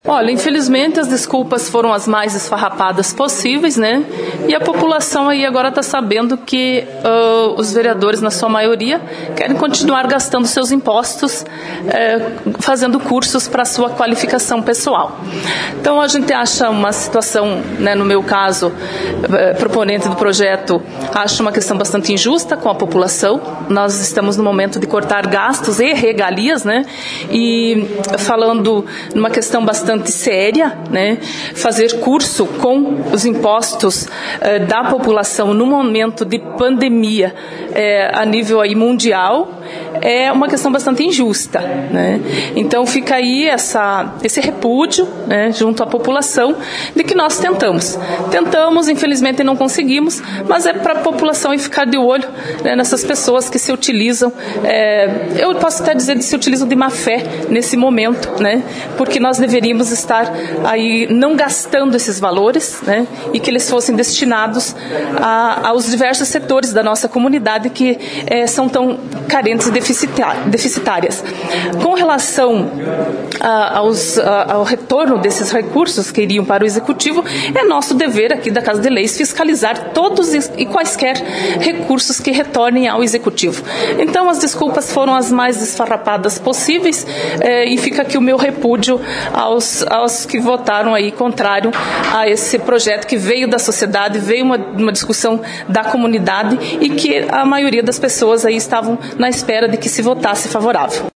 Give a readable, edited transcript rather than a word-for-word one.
Olha, infelizmente as desculpas foram as mais esfarrapadas possíveis, né? E a população aí agora está sabendo que os vereadores, na sua maioria, querem continuar gastando seus impostos, fazendo cursos para a sua qualificação pessoal. Então a gente acha uma situação, né, no meu caso, proponente do projeto, acho uma questão bastante injusta com a população. Nós estamos no momento de cortar gastos e regalias, né? E falando numa questão bastante séria, né? Fazer curso com os impostos da população no momento de pandemia a nível aí mundial é uma questão bastante injusta, né? Então fica aí esse repúdio, né, junto à população, de que nós tentamos, infelizmente não conseguimos, mas é para a população ir ficar de olho, né, nessas pessoas que se utilizam, eu posso até dizer que se utilizam de má fé nesse momento, né? Porque nós deveríamos estar aí não gastando esses valores, né, e que eles fossem destinados aos diversos setores da nossa comunidade que são tão carentes e deficitárias. Com relação ao retorno desses recursos que iriam para o Executivo, é nosso dever aqui da Casa de Leis fiscalizar todos e quaisquer recursos que retornem ao Executivo. Então as desculpas foram as mais esfarrapadas possíveis, e fica aqui o meu repúdio aos que votaram aí contrário a esse projeto que veio da sociedade, veio uma discussão da comunidade e que a maioria das pessoas aí estavam na espera de que se votasse favorável.